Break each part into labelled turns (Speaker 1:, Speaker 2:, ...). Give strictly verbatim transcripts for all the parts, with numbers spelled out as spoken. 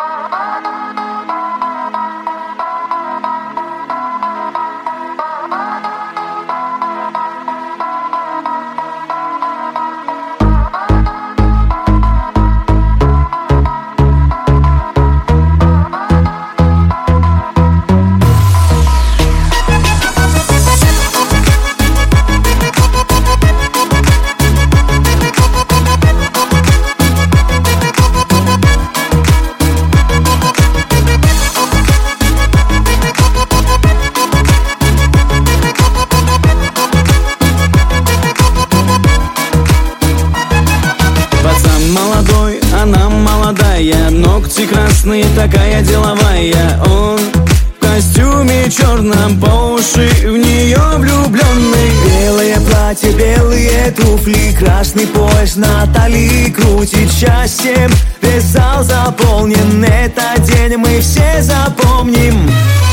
Speaker 1: Она молодая, ногти красные, такая деловая. Он в костюме черном, по уши в нее влюбленный.
Speaker 2: Белое платье, белые туфли, красный пояс на талии крутит счастьем. Весь зал заполнен, этот день мы все запомним.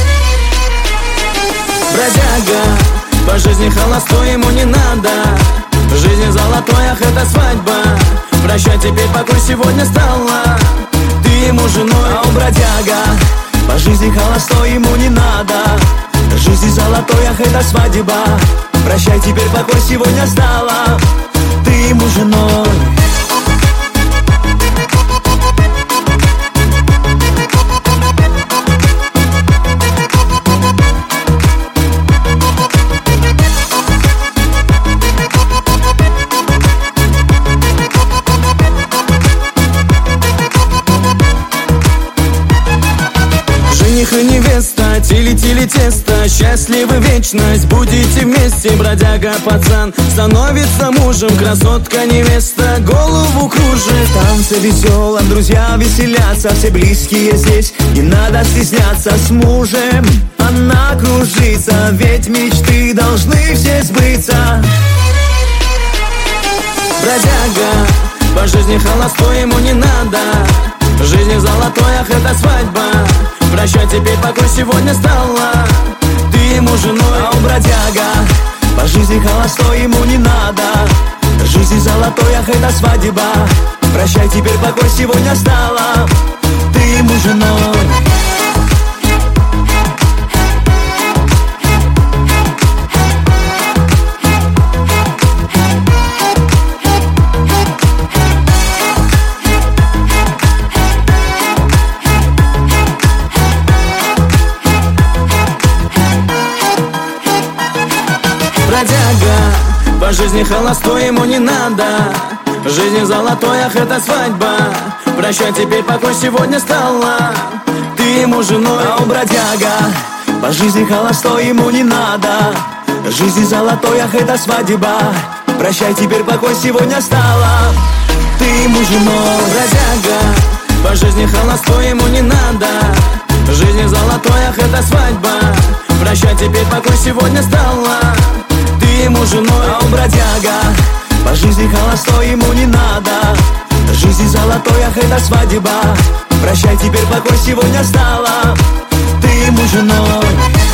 Speaker 1: Бродяга, по жизни холостой, ему не надо. В жизни золотой, ах, это свадьба. Прощай, теперь покой сегодня стала. Ты ему женой,
Speaker 2: а он бродяга. По жизни холостой, ему не надо. В жизни золотой, ах, это свадьба. Прощай, теперь покой сегодня стала. Ты ему женой.
Speaker 1: Жених и невеста, тили-тили тесто, счастливы вечность, будете вместе. Бродяга пацан становится мужем, красотка невеста голову кружит.
Speaker 2: В танце веселом друзья веселятся, все близкие здесь, не надо стесняться. С мужем она кружится, ведь мечты должны все сбыться.
Speaker 1: Бродяга, по жизни холостой, ему не надо. В жизни золотой, ах, это свадьба. Прощай, теперь покой сегодня стала. Ты ему женой,
Speaker 2: а он бродяга. По жизни холостой, ему не надо. В жизни золотой, ах, это свадьба. Прощай, теперь покой сегодня стала. Ты ему женой.
Speaker 1: Бродяга, по жизни холостой, ему не надо. В жизни золотой, ах, это свадьба. Прощай, теперь покой сегодня стала. Ты ему женой,
Speaker 2: а он бродяга. По жизни холостой, ему не надо. В жизни золотой, ах, это свадьба. Прощай, теперь покой сегодня стала. Ты ему женой.
Speaker 1: Бродяга, по жизни холостой, ему не надо. В жизни золотой, ах, это свадьба. Прощай, теперь покой сегодня стала. Ты ему женой,
Speaker 2: а он бродяга. По жизни холостой, ему не надо. В жизни золотой, ах, это свадьба. Прощай, теперь покой сегодня стала. Ты ему женой.